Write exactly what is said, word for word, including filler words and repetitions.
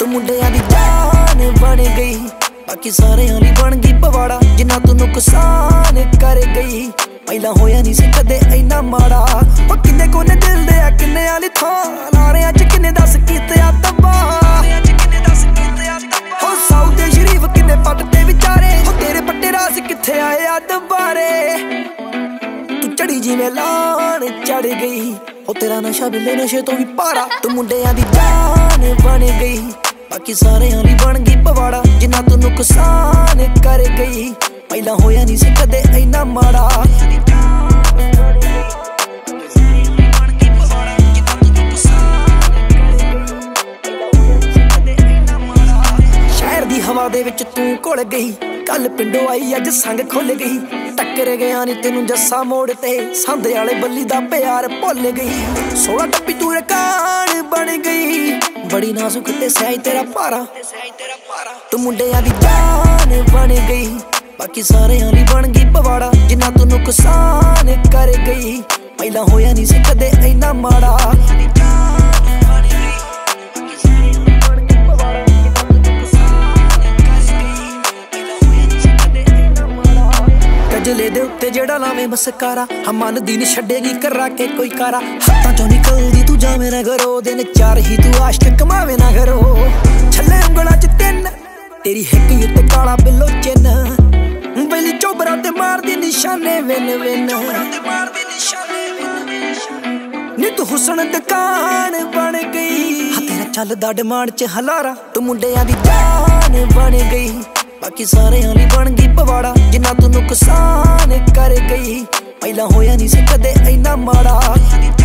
ਤੂੰ ਮੁੰਡਿਆਂ ਦੀ ਜਾਨ ਬਣ ਗਈ, ਬਾਕੀ ਸਾਰਿਆਂ ਲਈ ਬਣ ਗਈ ਪਵਾੜਾ। ਜਿੰਨਾ ਤੂੰ ਨੁਕਸਾਨ ਕਰ ਗਈ, ਪਹਿਲਾਂ ਹੋਇਆ ਨਹੀਂ ਸੀ ਕਦੇ ਇੰਨਾ ਮਾੜਾ। ਉਹ ਕਿੰਨੇ ਕੋਨੇ ਦਿਲ ਦੇ ਆ, ਕਿੰਨਿਆਂ ਲਈ ਥਾਂ ਲਾਰਿਆਂ ਚ ਕਿੰਨੇ ਦੱਸ ਕੀਤੇ ਆ ਤਬਾਹ। ਹੋ ਸਾਊ ਦੇ ਸ਼ਰੀਫ ਕਿੰਨੇ ਪੱਟ ਤੇ ਵਿਚਾਰੇ, ਹੋ ਤੇਰੇ ਪੱਟੇ ਰਾਸ ਕਿੱਥੇ ਆਏ ਆ ਦੁਬਾਰੇ। ਤੂੰ ਚੜੀ ਜਿਵੇਂ ਲਾਣ ਚੜ ਗਈ, ਹੋ ਤੇਰਾ ਨਸ਼ਾ ਬਿੱਲੇ ਨਸ਼ੇ ਤੋਂ ਵੀ ਪਾਰਾ। ਤੂੰ ਮੁੰਡਿਆਂ ਦੀ ਜਾਨ ਬਣ ਗਈ, ਬਾਕੀ ਸਾਰਿਆਂ ਲਈ ਬਣ ਗਈ ਪਵਾੜਾ। ਜਿੰਨਾ ਤੂੰ ਨੁਕਸਾਨ ਕਰ ਗਈ, ਪਹਿਲਾਂ ਹੋਇਆ ਨਹੀਂ ਸੀ ਕਦੇ ਇੰਨਾ ਮਾੜਾ। ਸ਼ਹਿਰ ਦੀ ਹਵਾ ਦੇ ਵਿੱਚ ਤੂੰ ਘੁਲ ਗਈ, ਕੱਲ ਪਿੰਡੋਂ ਆਈ ਅੱਜ ਸੰਗ ਖੁੱਲ ਗਈ। ਟੱਕਰ ਗਿਆ ਨੀ ਤੈਨੂੰ ਜੱਸਾ ਮੋੜ ਤੇ, ਸੰਦ ਵਾਲੇ ਬੱਲੀ ਦਾ ਪਿਆਰ ਭੁੱਲ ਗਈ। ਸੋਲਾ ਟੱਪੀ ਤੂੰ ਰਕਾਨ ਬਣ ਗਈ, ਬੜੀ ਨਾਜ਼ੁਕ ਤੇ ਸਹਿਜ ਤੇਰਾ ਭਾਰਾ। ਤੂੰ ਮੁੰਡਿਆਂ ਦੀ ਜਾਨ ਬਣ ਗਈ, ਬਾਕੀ ਸਾਰਿਆਂ ਲਈ ਬਣ ਗਈ ਪਵਾੜਾ। ਜਿੰਨਾ ਤੂੰ ਨੁਕਸਾਨ ਕਰ ਗਈ, ਪਹਿਲਾਂ ਹੋਇਆ ਨਹੀਂ ਸੀ ਕਦੇ ਇੰਨਾ ਮਾੜਾ। ਗਜਲੇ ਦੇ ਉੱਤੇ ਜਿਹੜਾ ਲਾਵੇਂ ਮਸਕਾਰਾ, ਮਨ ਦੀ ਨੀ ਛੱਡੇਗੀ ਕਰਾ ਕੇ ਕੋਈ ਕਾਰਾ। ਹੱਥਾਂ ਚੋਂ ਨਿਕਲਦੀ ਤੂੰ ਜਾਵੇਂ ਨਾ ਘਰੋਂ, ਦਿਨ ਚਾਰ ਹੀ ਤੂੰ ਆਸ਼ਕ ਕਮਾਵੇਂ ਨਾ ਘਰੋਂ। ਛੱਲੇ ਉਂਗਲਾਂ ਚ ਤਿੰਨ ਤੇਰੀ ਹਿੱਕ ਉੱਤੇ ਕਾਲਾ ਬਿੱਲੋ ਚਿੰਨ, ਬੈਲੀ ਚੋਬਰਾਂ ਤੇ ਮਾਰਦੀ ਨਿਸ਼ਾਨੇ ਵਿਨ ਵਿਨ। ਨੀ ਤੂੰ ਹੁਸਨ ਦੁਕਾਨ ਬਣ ਗਈ, ਹਾਂ ਤੇਰਾ ਚੱਲਦਾ ਡਿਮਾਂਡ ਚ ਹਲਾਰਾ। ਤੂੰ ਮੁੰਡਿਆਂ ਦੀ ਜਾਨ ਬਣ ਗਈ, ਬਾਕੀ ਸਾਰਿਆਂ ਲਈ ਬਣ ਗਈ ਪਵਾੜਾ। ਜਿੰਨਾ ਤੂੰ ਨੁਕਸਾਨ ਕਰ ਗਈ, ਪਹਿਲਾਂ ਹੋਇਆ ਨਹੀਂ ਸੀ ਕਦੇ ਇੰਨਾ ਮਾੜਾ।